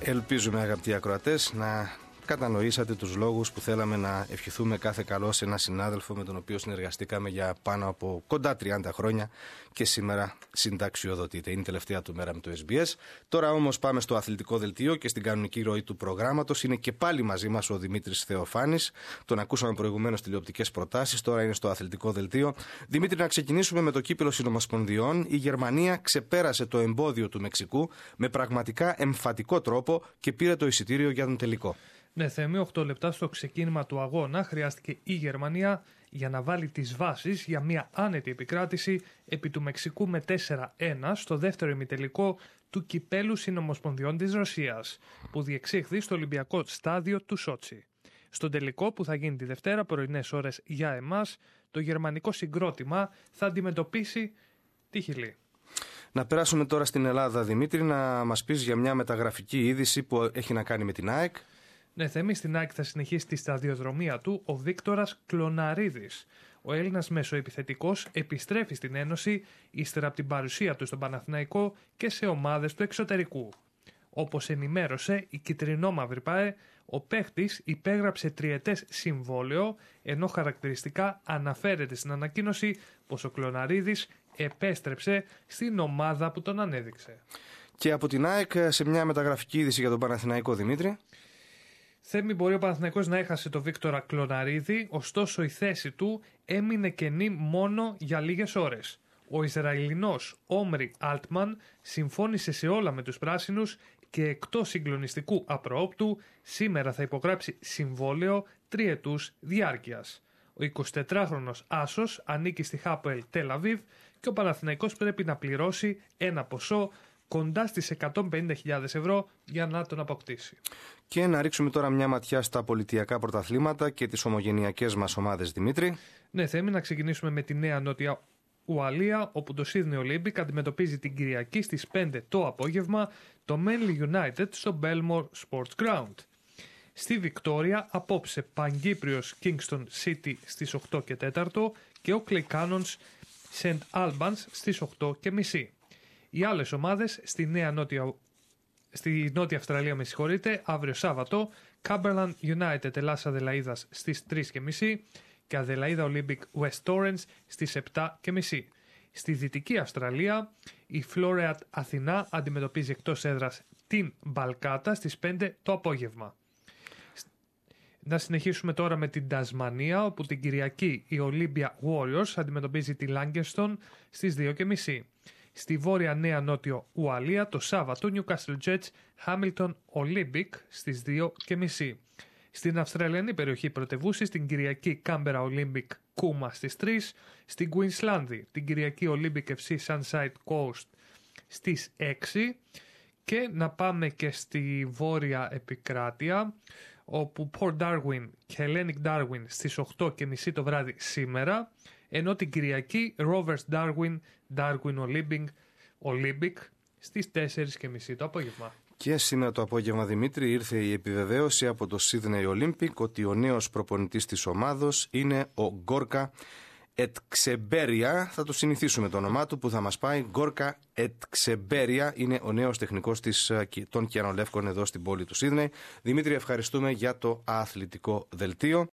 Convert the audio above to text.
Ελπίζουμε, αγαπητοί ακροατές, να κατανοήσατε τους λόγους που θέλαμε να ευχηθούμε κάθε καλό σε έναν συνάδελφο με τον οποίο συνεργαστήκαμε για πάνω από κοντά 30 χρόνια και σήμερα συνταξιοδοτείται. Είναι η τελευταία του μέρα με το SBS. Τώρα όμως πάμε στο αθλητικό δελτίο και στην κανονική ροή του προγράμματος. Είναι και πάλι μαζί μας ο Δημήτρης Θεοφάνης. Τον ακούσαμε προηγουμένως τηλεοπτικές προτάσεις. Τώρα είναι στο αθλητικό δελτίο. Δημήτρη, να ξεκινήσουμε με το κύπελλο συνομοσπονδιών. Η Γερμανία ξεπέρασε το εμπόδιο του Μεξικού με πραγματικά εμφατικό τρόπο και πήρε το εισιτήριο για τον τελικό. Ναι, Θέμη, 8 λεπτά στο ξεκίνημα του αγώνα χρειάστηκε η Γερμανία για να βάλει τις βάσεις για μια άνετη επικράτηση επί του Μεξικού με 4-1 στο δεύτερο ημιτελικό του κυπέλλου συνομοσπονδιών της Ρωσίας, που διεξήχθη στο Ολυμπιακό στάδιο του Σότσι. Στον τελικό, που θα γίνει τη Δευτέρα πρωινές ώρες για εμάς, το γερμανικό συγκρότημα θα αντιμετωπίσει τη Χιλή. Να περάσουμε τώρα στην Ελλάδα, Δημήτρη, να μας πεις για μια μεταγραφική είδηση που έχει να κάνει με την ΑΕΚ. Ναι, Θέμη, στην ΑΕΚ θα συνεχίσει τη σταδιοδρομία του ο Βίκτορας Κλωναρίδης. Ο Έλληνας μεσοεπιθετικός επιστρέφει στην Ένωση ύστερα από την παρουσία του στον Παναθηναϊκό και σε ομάδες του εξωτερικού. Όπως ενημέρωσε η Κιτρινόμαυρη ΠΑΕ, ο παίχτης υπέγραψε τριετές συμβόλαιο, ενώ χαρακτηριστικά αναφέρεται στην ανακοίνωση πως ο Κλωναρίδης επέστρεψε στην ομάδα που τον ανέδειξε. Και από την ΑΕΚ σε μια μεταγραφική είδηση για τον Παναθηναϊκό, Δημήτρη. Θέμη, μπορεί ο Παναθηναϊκός να έχασε τον Βίκτορα Κλωναρίδη, ωστόσο η θέση του έμεινε κενή μόνο για λίγες ώρες. Ο Ισραηλινός Όμρι Altman συμφώνησε σε όλα με τους πράσινους και εκτός συγκλονιστικού απροόπτου σήμερα θα υπογράψει συμβόλαιο τριετούς διάρκειας. Ο 24χρονος Άσος ανήκει στη Χάπελ Τελ Αβίβ και ο Παναθηναϊκός πρέπει να πληρώσει ένα ποσό κοντά στις 150.000 ευρώ για να τον αποκτήσει. Και να ρίξουμε τώρα μια ματιά στα πολιτιακά πρωταθλήματα και τις ομογενειακές μας ομάδες, Δημήτρη. Ναι, Θέμη, να ξεκινήσουμε με τη Νέα Νότια Ουαλία, όπου το Sydney Olympic αντιμετωπίζει την Κυριακή στις 5 το απόγευμα το Manly United στο Belmore Sports Ground. Στη Βικτόρια απόψε Παγκύπριος Kingston City στις 8 και 4 και ο Clay Cannons St. Albans στις 8 και μισή. Οι άλλες ομάδες στη Νότια Αυστραλία, αύριο Σάββατο, Cumberland United Ελλάς Αδελαΐδας στις 3.30 και Αδελαΐδα Olympic West Torrens στις 7.30. Στη Δυτική Αυστραλία, η Floreat Αθηνά αντιμετωπίζει εκτός έδρας την Μπαλκάτα στις 5 το απόγευμα. Να συνεχίσουμε τώρα με την Τασμανία, όπου την Κυριακή η Olympia Warriors αντιμετωπίζει τη Lancaster στις 2.30. Στη Βόρεια Νέα Νότιο Ουαλία το Σάββατο Newcastle Jets Hamilton Olympic στις 2.30. Στην Αυστραλιανή περιοχή πρωτευούσης την Κυριακή Canberra Olympic Cooma στις 3. Στην Queenslandi την Κυριακή Olympic FC Sunshine Coast στις 6. Και να πάμε και στη Βόρεια Επικράτεια, όπου Port Darwin και Hellenic Darwin στις 8.30 το βράδυ σήμερα, ενώ την Κυριακή Rovers Darwin Olympic στις 4.30 το απόγευμα. Και σήμερα το απόγευμα, Δημήτρη, ήρθε η επιβεβαίωση από το Sydney Olympic ότι ο νέος προπονητής της ομάδος είναι ο Γκόρκα Ετξεμπέρια. Θα το συνηθίσουμε το όνομά του που θα μας πάει. Γκόρκα Ετξεμπέρια είναι ο νέος τεχνικός των Κιανολεύκων εδώ στην πόλη του Sydney. Δημήτρη, ευχαριστούμε για το αθλητικό δελτίο.